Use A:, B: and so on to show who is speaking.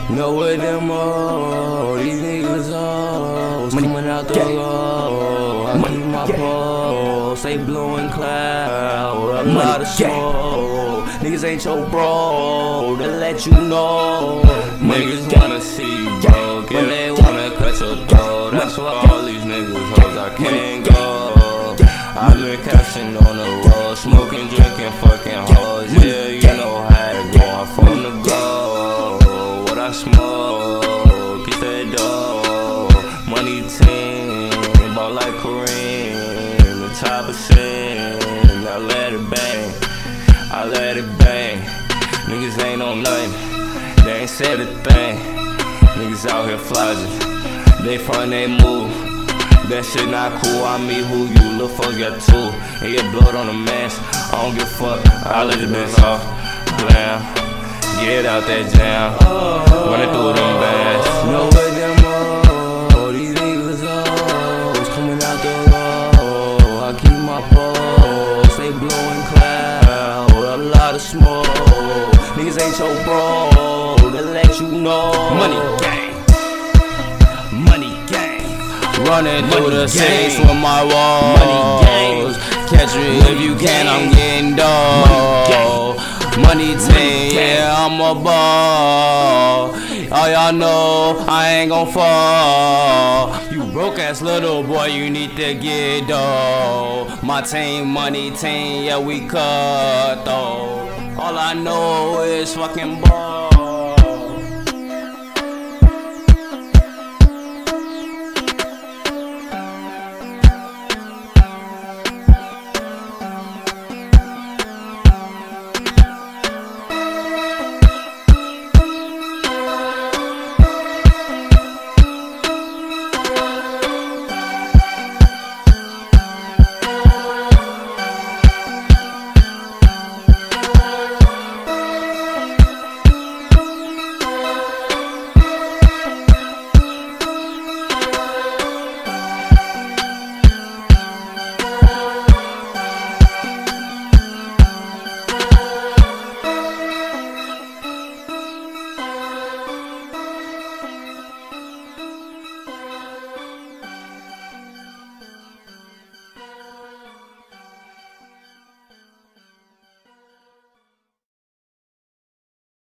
A: Know what them all, these niggas all coming out the low. I keep my pulse, they blowing cloud, a lot of smoke. Niggas ain't your bro, to let you know. Niggas wanna see you broke, and they wanna cut your throat. That's why all these niggas hoes, I can't go. I've been cashing on the road, smoking, drinking, fucking hoes. Yeah, you know how it go, I'm from the go. What I smoke, get that dough. Money team, ball like Kareem, the top of sin. I let it bang, I let it bang. Niggas ain't on nothing, they ain't said a thing. Niggas out here flogging, they front, they move. That shit not cool, I mean who you look for, got two. And get blood on the mask, I don't give a fuck, I let the bitch off. Blam, get out that jam, running through them bags. Know what them all, these niggas all coming out the low. I keep my pulse, they blowing cloud, a lot of smoke. Niggas ain't your bro, to let you know. Money gang, money gang. Running through the six with my walls. Catch me if you can, I'm getting dough. Money team, yeah, I'm a ball. All y'all know I ain't gon' fall. You broke ass little boy, you need to get dough. My team, money team, yeah, we cut though. All I know is fucking ball.